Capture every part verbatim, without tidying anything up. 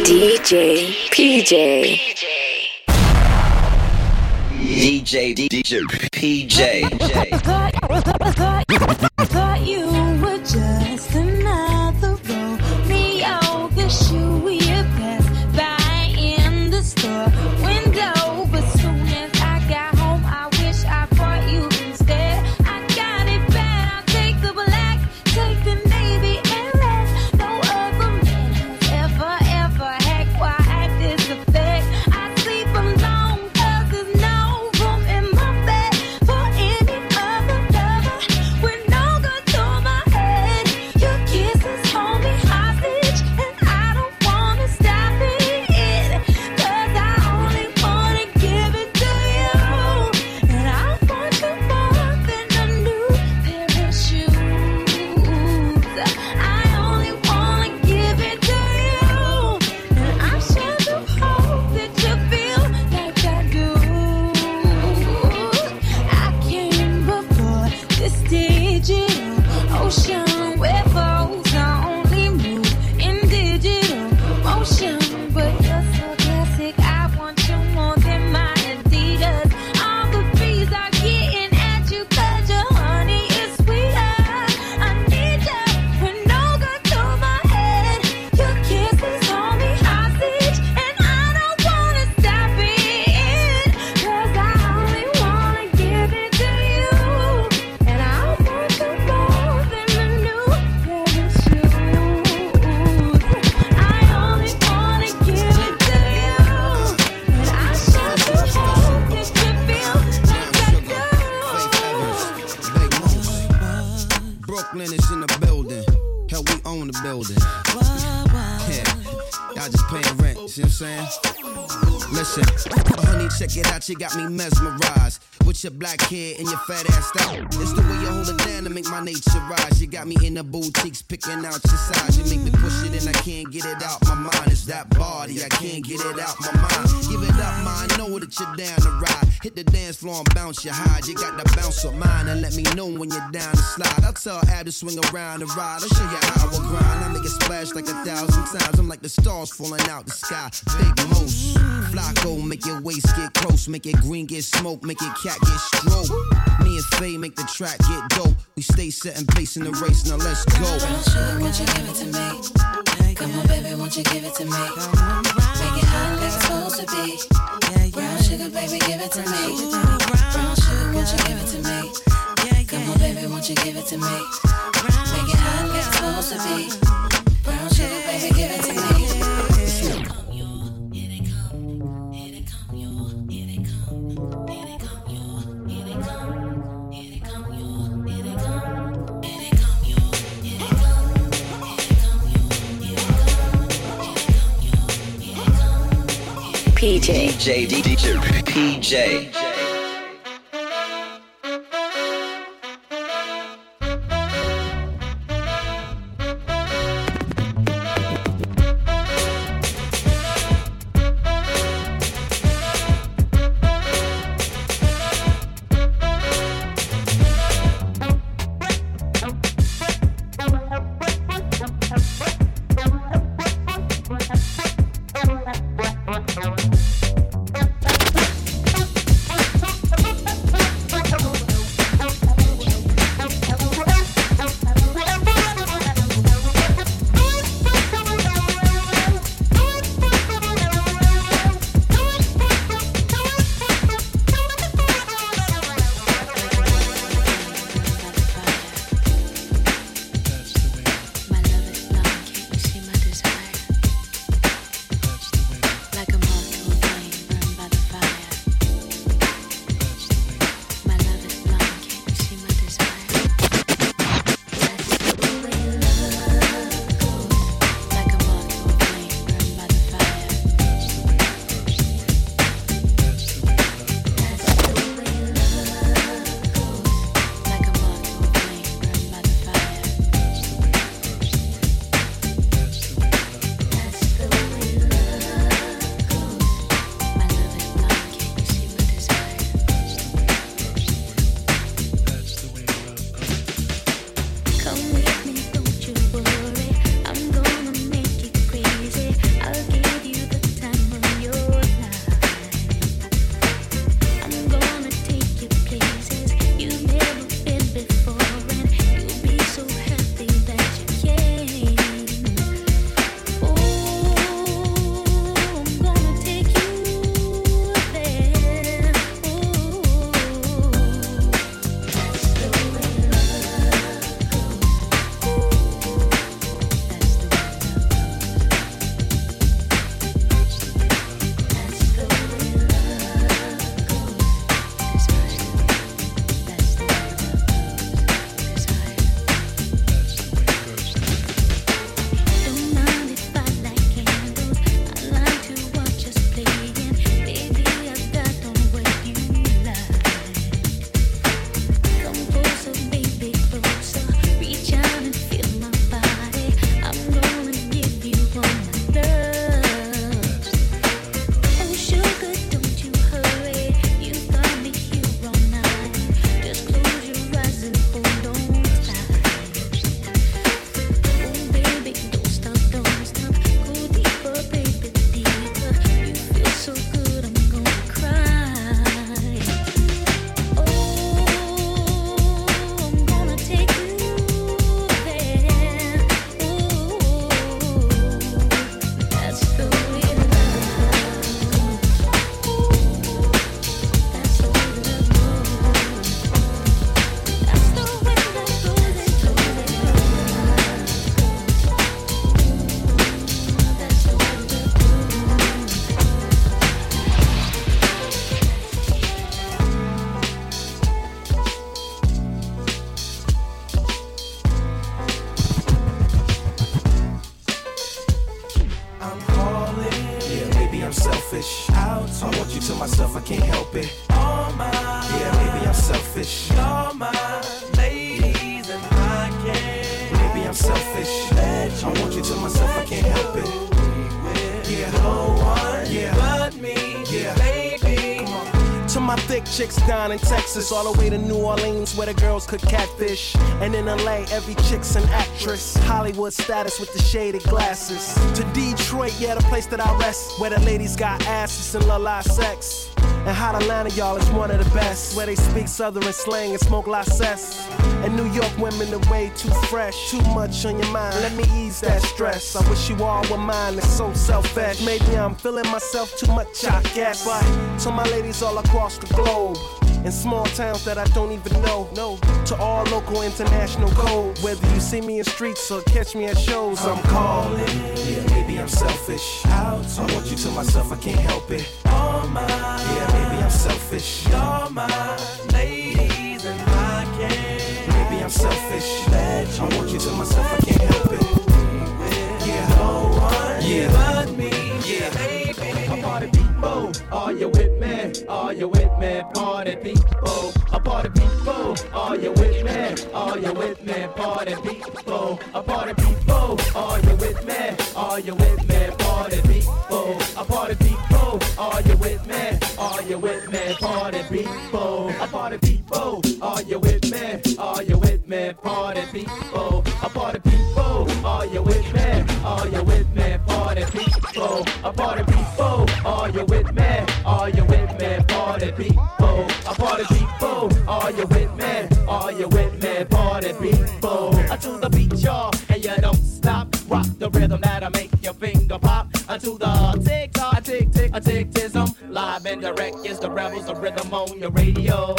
D J P J. D J D J P J. Thought you were just another Romeo, the shoe we have passed by in the store window. But soon as I got home, I wish I brought you instead. I got it bad. I'll take the black, take the navy, and red. No other man has ever, ever had quite this effect. I sleep alone 'cause there's no room in my bed for any other lover. With no gun to my head, your kisses hold me hostage, and I don't wanna stop it. 'Cause I only wanna give it to you, and I want you more than a new pair of shoes. I only wanna give it to you, and I sure do hope that you feel like I do. I came before this digital ocean where foes only move in digital motion. But you're so classic, I want you more than my Adidas. All the bees are getting at you 'cause your honey is sweeter. I need you with no gun to my head. Your kisses hold me hostage, and I don't wanna stop it. 'Cause I only wanna give it to you, and I want you more than a new pair of shoes. I only wanna give it to you, and I sure do hope that you feel like I do. Brooklyn is in the building. Hell, we own the building. Yeah, y'all just paying rent. See what I'm saying? Listen, honey, check it out. You got me mesmerized with your black hair and your fat ass style. It's the way you hold it down to make my nature rise. You got me in the boutiques picking out your size. You make me push it and I can't get it out my mind. It's that body, I can't get it out my mind. Give it up, ma, I know that you're down to ride. Hit the dance floor and bounce your hide. You got the bounce of mine and let me know when you're down to slide. I'll tell Ab to swing around and ride. I'll show you how I will grind. I make it splash like a thousand times. I'm like the stars falling out the sky. Big Moose, Flacco, make your waist get close. Make it green get smoke, make it cat get stroke. Me and Faye make the track get dope. We stay setting pace in the race, now let's go. Brown sugar, won't you give it to me? Come on, baby, won't you give it to me? Make it hot like it's supposed to be. Brown sugar, baby, give it to me. Brown sugar, won't you give it to me? Come on, baby, won't you give it to me? Make it hot like it's supposed to be. Brown sugar, baby, give it to me. P J. D J D J P J. I'm calling. Yeah, maybe I'm selfish. Out I want you to myself, I can't help it. all my. Yeah, maybe I'm selfish. All my ladies and I can't. Maybe I'm selfish. Let I want you to myself, I can't help it. Yeah, no one Yeah. but me, Yeah. baby. To my thick chicks down in Texas, all the way to New Orleans where the girls could catfish. And in L A, every chick's an actress. Hollywood status with the shaded glasses. To Detroit, yeah, the place that I rest, where the ladies got asses and la la sex. And Hot Atlanta, y'all, is one of the best, where they speak Southern slang and smoke la cess. And New York women are way too fresh. Too much on your mind, let me ease that stress. I wish you all were mine, it's so selfish. Maybe I'm feeling myself too much, I guess. But to my ladies all across the globe, in small towns that I don't even know, no. To all local international code, whether you see me in streets or catch me at shows, I'm calling. Yeah, maybe I'm selfish. Out I want you to myself, I can't help it. all my. Yeah, maybe I'm selfish. All my ladies and I can't. Maybe I'm selfish. Let I want you to myself, I can't help it. Yeah, no one Yeah. but me, Yeah. baby. A party people, are you with me? Are you with me? Party people, a party people, are you with me? Are you with me? Party people, a party people, are you with me? Are you with me? Party people, a party people, are you with me? Are you with me? Party people, a party people, are you with me? Are you with me? Party people, a party people, are you with me? Are you with me? Party people, a party people, are you with me? Are you with me? Party people, a party people, are you with me? Are you with me? Party people, I to the beat, y'all, and you don't stop. Rock the rhythm that'll make your finger pop. Unto the tick tock, tick tick, a tick tism. Live and direct is the rebels of rhythm on your radio.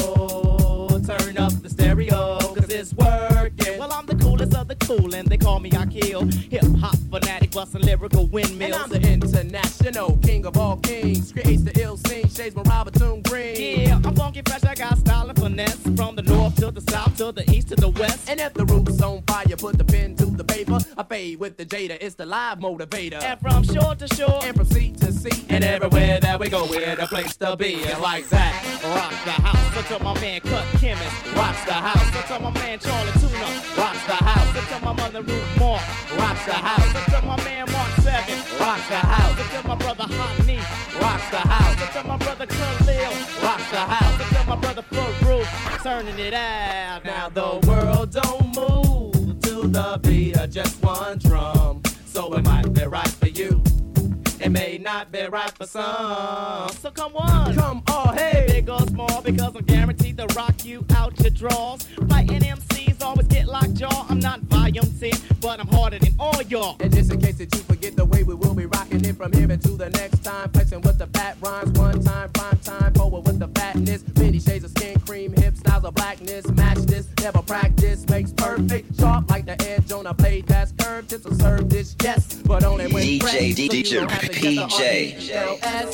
Turn up the stereo, cause it's working. Well, I'm the coolest of the cool, and they call me Akil. Hip hop fanatic, bustin' lyrical windmills. And I'm the international king of all kings. Creates the ill scene, shades my Robertson Green. Yeah, I'm funky fresh, I got style and finesse. From the north to the south, to the east to the west. And if the roof's on fire, put the pen to the paper. I fade with the Jada, it's the live motivator. And from shore to shore, and from sea to sea, and everywhere that we go, we're the place to be. And like that, rock the house. Until my man Cut Chemist rocks the house. Until my man Charlie Tuna rocks the house. Until my mother Ruth Moore rocks the house. Until my man Mark Seven rocks the house. Until my brother Hot Knee rocks the house. Until my brother Khalil rocks the house. Until my brother Farouk turning it out. Now the world don't move to the beat of just one drum. So it might be right for you. It may not be right for some. So come on, come on, hey, big or small, because I'm guaranteed to rock you out your drawers. Fighting M Cs always get locked jaw. I'm not volume ten, but I'm harder than all y'all. And just in case that you forget the way we will be rocking it from here until the next time, flexing with the fat rhymes, one time, prime time, forward with the fatness. Many shades of skin cream, hip styles of blackness. Match this, never practice, makes perfect. Sharp like the edge on a blade that's curved. This will serve this, yes, but only when D J, pressed, so you D J, don't have to P get the J. R E L S.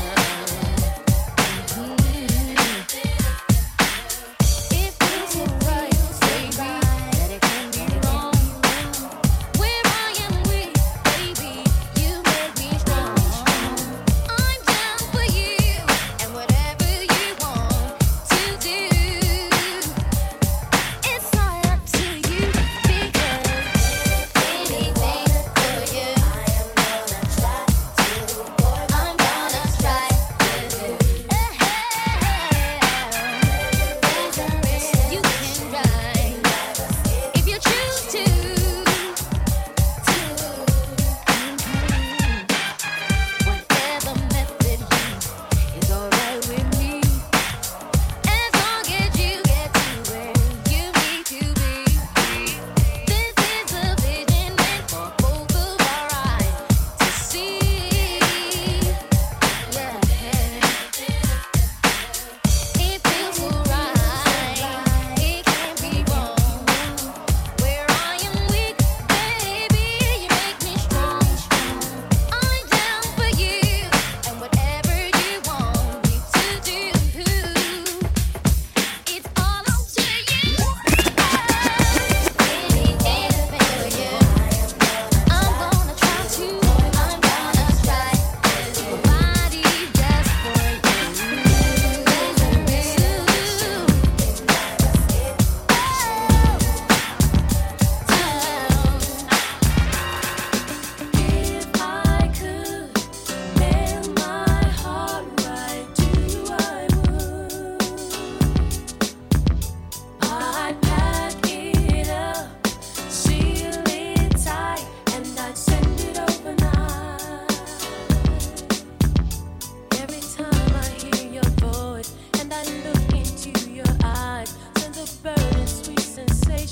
If you surprise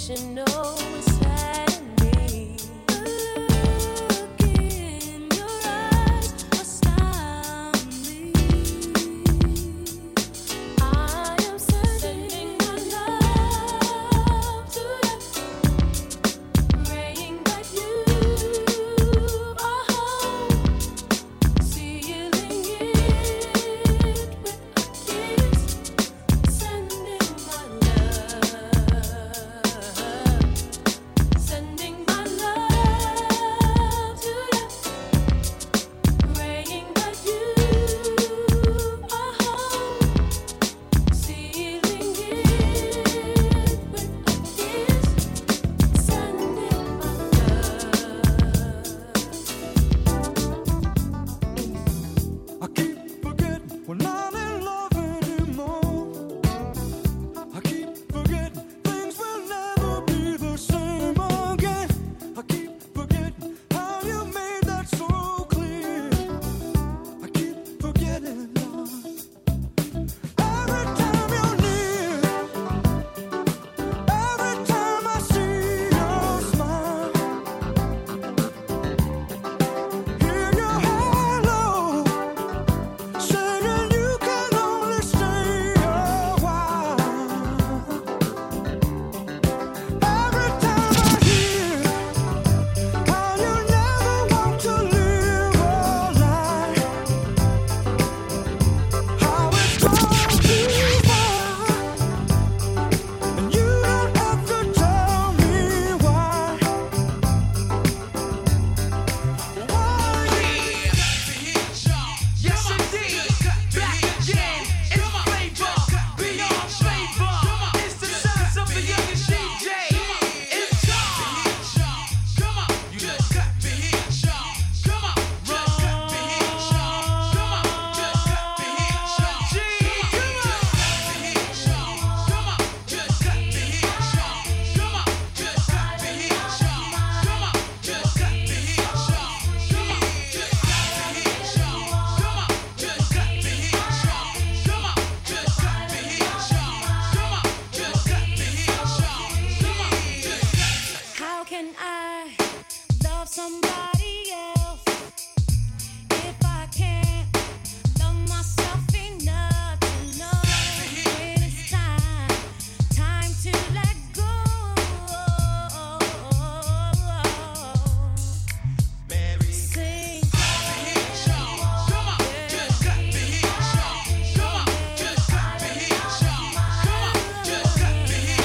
should know inside of me. Look in your eyes, astound me. I am sending my love to you, praying that you are home, sealing it with a kiss, sending my love, sending my love to you, praying that you are home, sealing it with a kiss, sending my love. I keep forgetting we're not in love anymore. I keep forgetting things will never be the same again. I keep forgetting how you made that so clear. I keep forgetting, Lord. Every time you're near, every time I see your smile, hear your hello, saying you can only stay a while. Every time I hear how you never want to live a lie, how it's gone too far, and you don't have to tell me why. Yes, indeed. Back again. It's flavor. Beyond flavor. It's the sounds of the youngest D J. It's time. Come on. You just got the heat. Come on. Just got the heat. Come on. Just got the heat. G. Come on. Just got the heat. Come on. Just got the heat. Come on. Just got the heat. Come on. Just got the heat. Come on. Just got the heat. Come on. Just got the heat. Come on. Just got the heat. Come on. Just How can I love somebody else if I can't love myself enough to know when it's time, time to let go? Sing. Come on, just got the heat. Come on, just got the heat. Come on, just got the heat.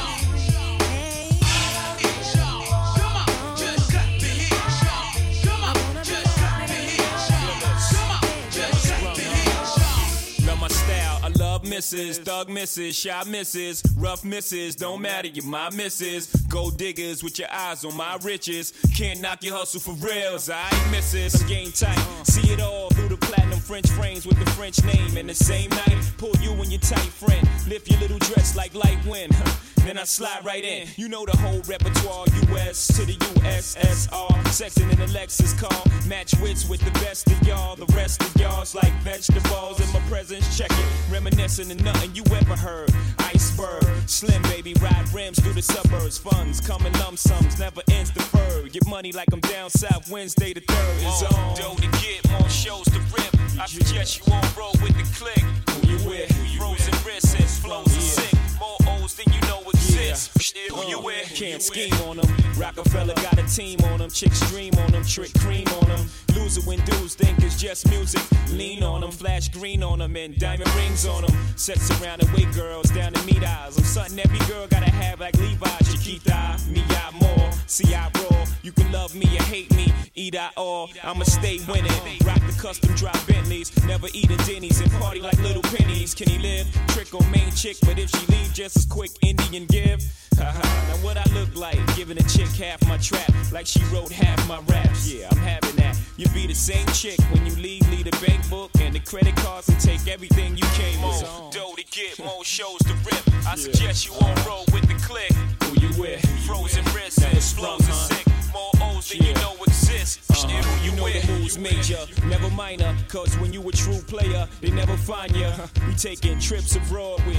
Come on, just got the heat. Come on, just got the heat. Come on, just got the heat. Love my style, I love misses, thug misses, shy misses, rough misses, don't matter, you're my misses. Gold diggers with your eyes on my riches. Can't knock your hustle for reals, I ain't misses. I'm game tight, see it all through the platinum French frames with the French name. And the same night, pull you and your tight friend, lift your little dress like light wind. Then I slide right in, you know the whole repertoire, U S to the U S S R. Sexing in a Lexus car, match wits with the best of y'all. The rest of y'all's like vegetables in my presence, check it. Reminiscing of nothing you ever heard. Iceberg, slim baby, ride rims through the suburbs. Funds come in lump sums, never ends deferred. Get money like I'm down south, Wednesday the third is on. Dough to get, more shows to rip. I suggest you all roll with the click. Who you with? Frozen wrists, flows are sick. More O's than you know exist. Who you with? Can't scheme on them. Rockefeller got a team on them. Chicks dream on them. Trick cream on them. Loser when dudes think it's just music. Lean on them. Flash green on them. And diamond rings on them. Sets around and wait girls down to meet eyes. I'm something every girl gotta have like Levi. Chiquita, me out more. See I roll. You can love me or hate me. Eat I all. I'ma stay winning. Rock the custom drop Bentleys. Never eating Denny's and party like little pennies. Can he live? Trick on main chick. But if she leave just as quick, Indian give. Haha, now what I look like, giving a chick half my trap, like she wrote half my raps. Yeah, I'm having that. You be the same chick when you leave, leave the bank book and the credit cards and take everything you came with. Dough to get, more shows to rip. I suggest you all roll with the click. Who you with? Frozen wrists and explodes are sick. More O's than you know exist. Uh, who you know the moves major, never minor. Cause when you a true player, they never find ya. We taking trips abroad with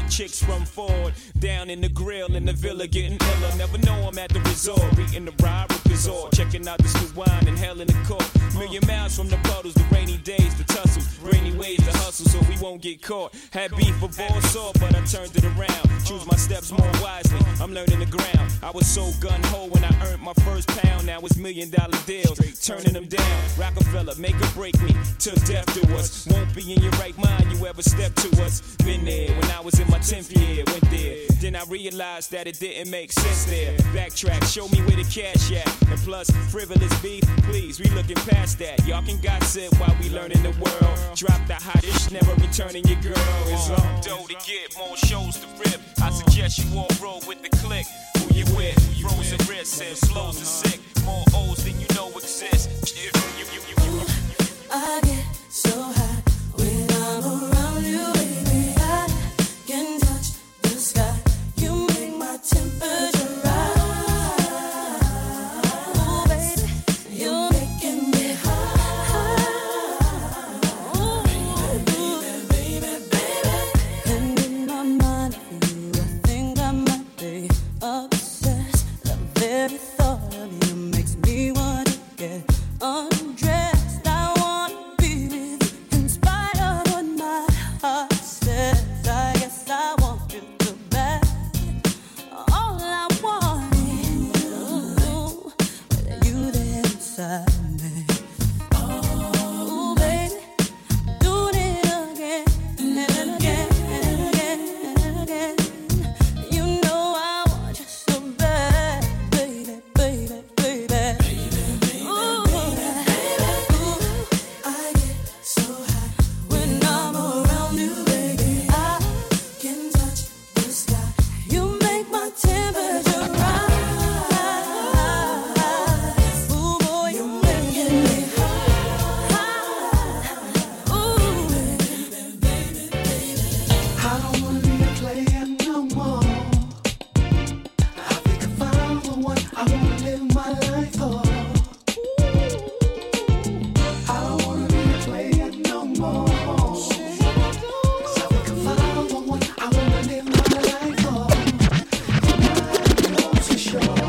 chicks from Ford. Down in the grill in the villa getting iller. Never know I'm at the resort. Eating the ride with resort. Checking out the still wine and hell in the court. Million miles from the puddles, the rainy days, the tussles. Rainy ways to hustle so we won't get caught. Had beef for ball saw, but I turned it around. Choose my steps more wisely. I'm learning the ground. I was so gun-ho when I earned my first pound. Now it's million dollar deals. Turning them down. Rockefeller, make or break me. Till death do us. Won't be in your right mind, you ever step to us. Been there when I was in my tenth year. Went there. Then I realized that it didn't make sense there. Backtrack, show me where the cash at. And plus, frivolous beef, please, we looking past that. Y'all can gossip while we learning the world. Drop the hottest, never returning your girl. It's all dough to get, more shows to rip. I suggest you all roll with the click. Who you with? Frozen wrists and slows are sick. More O's than you know exist. You, you, you, you, you. I get so hot when I'm around you, baby. I can touch the sky. You make my temperature rise. Oh, baby, you're making me high. Oh, baby, baby, baby. And in my mind, you, I think I might be obsessed. The very thought of you makes me want to get undressed. I wanna be with you in spite of what my heart says. I guess I want you to back. All I want is you, with you there inside me. Oh, baby, doing it again and again and again and again. You know I want you so bad, baby, baby, baby. Ooh, ooh, I get so high when I'm around you, baby. I can touch the sky. You make my temperature rise. Ooh, boy, you're making me high. Ooh, I don't wanna be a player no more. I think I found the one I wanna live my life for. I don't wanna be a player no more. 'Cause I think I found the one I wanna live my life for. Tonight, you know for sure.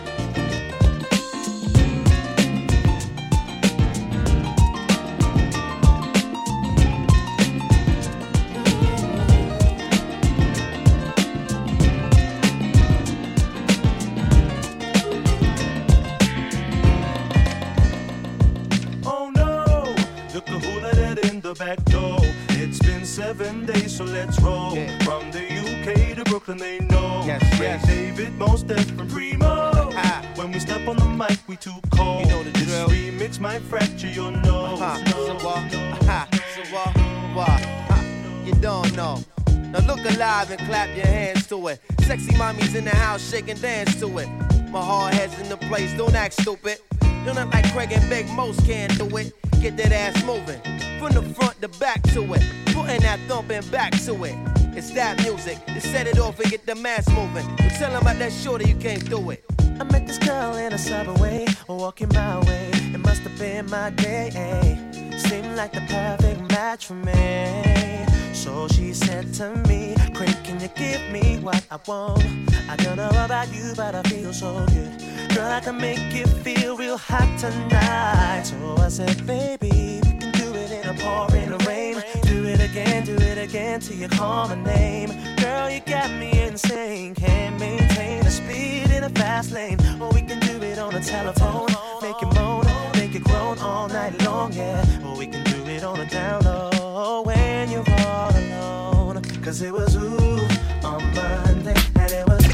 Oh no, look at who let it in the back door. It's been seven days, so let's roll. Yeah. From the U K to Brooklyn, they know. Yes, Ray yes. David, Mos Def, and Primo. Ah. When we step on the mic, we too cold. You know the this drill. remix might fracture your nose. Ha, No, so what? no. Ha, so what? What? Ha, you don't know. Now look alive and clap your hands to it. Sexy mommies in the house, shake and dance to it. My hard head's in the place, don't act stupid. Don't act like Craig and Big Most can't do it. Get that ass moving, from the front to back to it. Putting that thumping back to it. It's that music, to set it off and get the mass moving. You tell them about that shorty, you can't do it. I met this girl in a subway, walking my way. It must have been my day. Seemed like the perfect match for me. So she said to me, Craig, can you give me what I want? I don't know about you, but I feel so good. Girl, I can make you feel real hot tonight. So I said, baby, we can do it in a pouring rain. Do it again, do it again till you call my name. Girl, you got me insane. Can't maintain the speed in a fast lane. Or we can do it on a telephone. Make it moan, make it groan all night long, yeah. Or we can do it on a down low when you're all alone. Cause it was ooh on Monday, and it was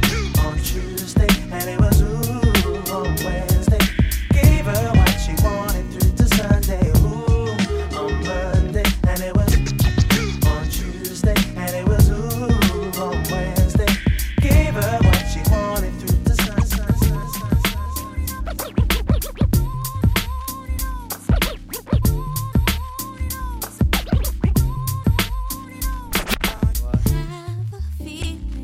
on Tuesday, and it was ooh on Wednesday. Gave her what she wanted through to Sunday. Ooh on Monday, and it was on Tuesday, and it was ooh on Wednesday. Gave her what she wanted through to Sunday. Have a feeling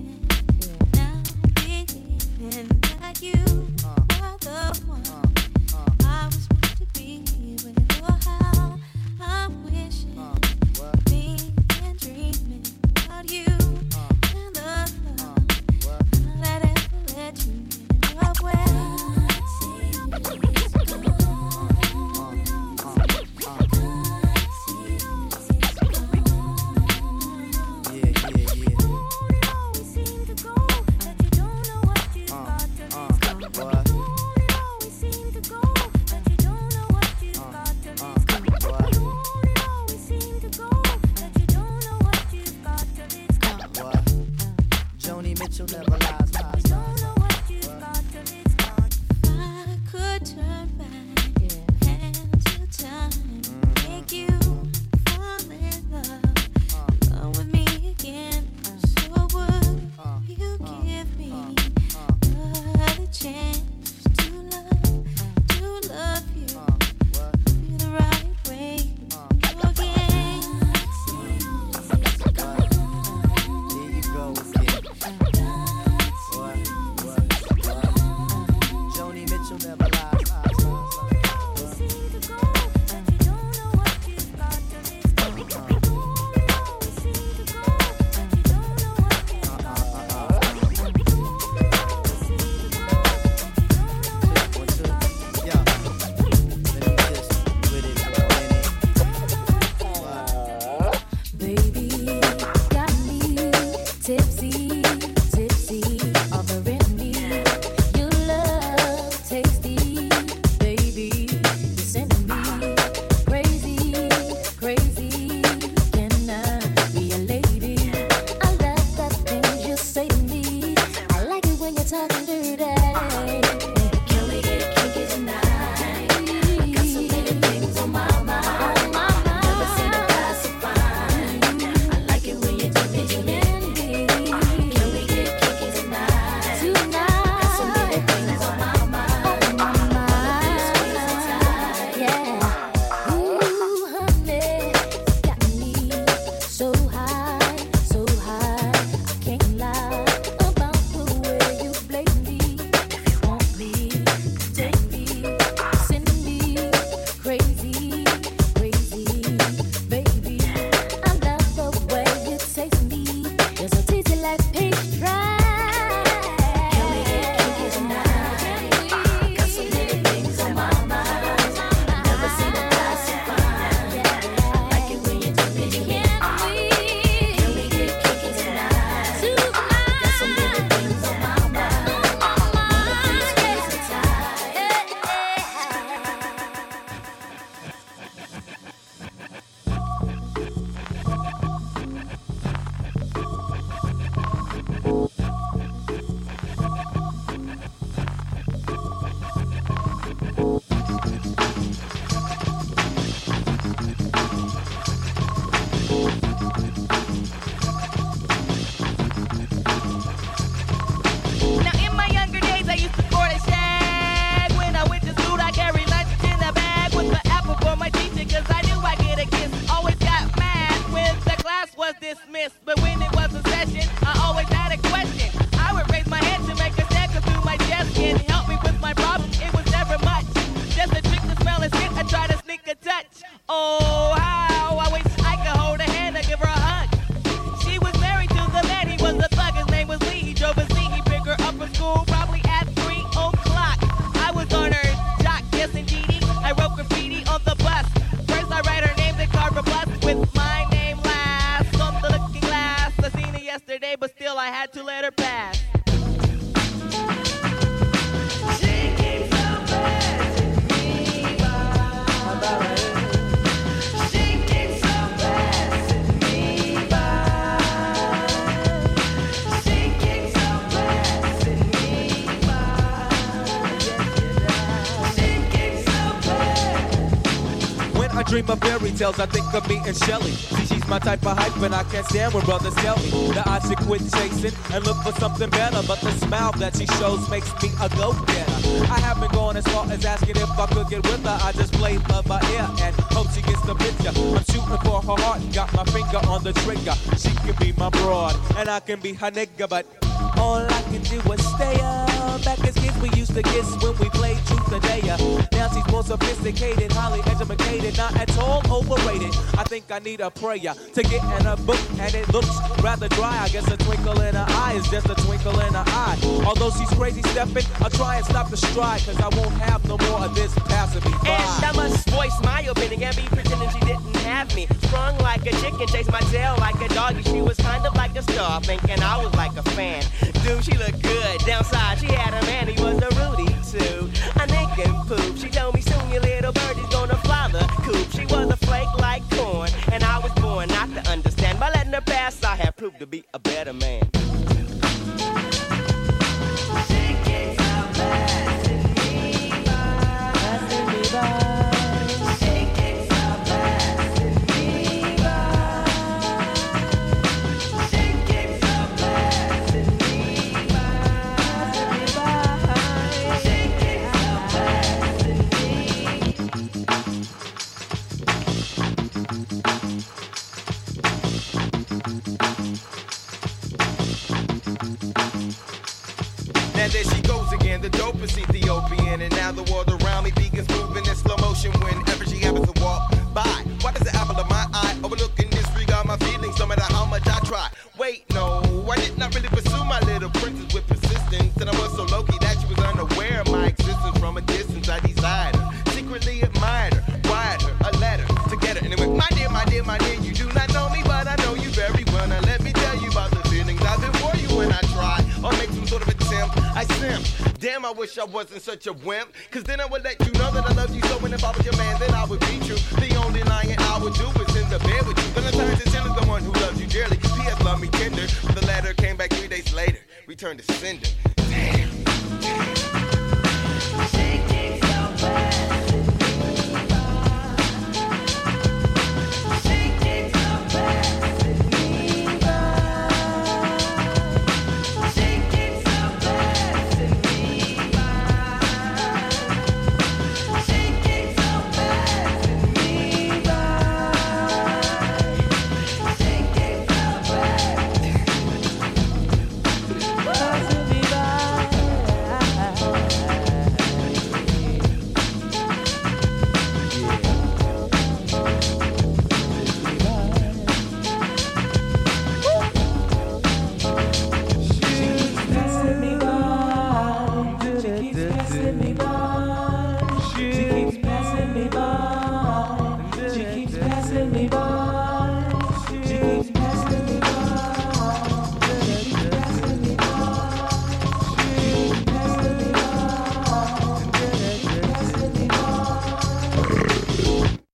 Mitchell never lies. lies. Don't know what you got till it's gone. I could turn back hands of time, make you fall in love, love with me again. So would you give me another chance to love, to love you, you the right way again? Here you go again. What? What? What? Joni Mitchell never lies. Baby, got me tipsy, tipsy, offering me your love, tasty. Baby, you're sending me crazy, crazy. Can I be a lady? I love the things you say to me. I like it when you're talking dirty. Can we get kinky tonight? Got so many things on my mind. Never seen a guy so fine. I like it when you do me, do me. Can we get kinky tonight? Tonight. Got so many things on my mind. On my mind. Yeah. Ooh, honey, got me so high, so high. I can't lie about the way you play me. If you want me, take me, send me crazy, crazy, baby. I love the way you taste me. You're so tasty like peach dry. Can we get kinky tonight? Got so many things on my mind. Never seen a guy so fine. I like it when you do me, do me. Can we get kinky tonight? Got so many things on my mind. These days are tight. Now in my younger days I used to sport a shag. When I went to school I carried lunch in a bag with the apple for my teacher, cause I knew I'd get a kiss. Always got mad when the class was dismissed, but when it was a session I always had a question. I would raise my hand to make a step through my chest. Can help me with my problem, it was never much. Just a trick to smell and spit, I try to sneak a touch. Oh how I wish I could hold her hand and give her a hug. She was married to the man, he was a thug, his name was Lee. He drove a Z, he picked her up from school probably at three o'clock. I was on her jock, yes indeedy. I wrote graffiti on the bus. First I write her name, then carve a plus with my name last. On the looking glass, I seen her yesterday, but still I had to let her pass. She keeps on passing me by. She keeps on passing me by. She keeps on passing me by. She keeps on passing. When I dream of fairy tales, I think of me and Shelly. See, she's my type of hype, and I can't stand when brothers tell me that I should quit chasing and look for something better. But the smile that she shows makes me a go-getter. I haven't gone as far as asking if I could get with her. I just play love by ear and hope she gets the picture. I'm shooting for her heart, got my finger on the trigger. She can be my broad, and I can be her nigga, but all I can do is stay up. Back as kids we used to kiss when we played truth or dare. Now she's more sophisticated, highly educated, not at all overrated. I think I need a prayer to get in a book, and it looks rather dry. I guess a twinkle in her eye is just a twinkle in her eye. Although she's crazy stepping, I'll try and stop the stride, cause I won't have no more of this passing me by. And I must voice my opinion and be pretending she didn't have me. Sprung like a chicken, chased my tail like a doggy. She was kind of like a star, thinking I was like a fan. Dude, she looked good. Downside, she had a man, he was a Rudy too. A nick and poop. She told me soon your little birdie's gonna fly the coop. She was a flake like corn, and I was born not to understand. By letting her pass, I have proved to be a better man. dope is Ethiopian. And now the world around me begins moving in slow motion whenever she happens to walk by. Why does the apple of my eye overlook and disregard my feelings no matter how much I try? Wait, no, I did not really pursue my little princess with persistence. And I was so low-key that she was unaware of my existence. From a distance I desired her, secretly admired her, wired her a letter to get her. And it went, my dear, my dear, my dear, you do not know me, but I know you very well. Now let me tell you about the feelings I've been for you when I try or make some sort of attempt. I simp. Damn, I wish I wasn't such a wimp. Cause then I would let you know that I love you so. And if I was your man, then I would be true. The only lying I would do is in the bed with you. Valentine's is the one who loves you dearly. P S love me tender. The letter came back three days later. Returned to sender.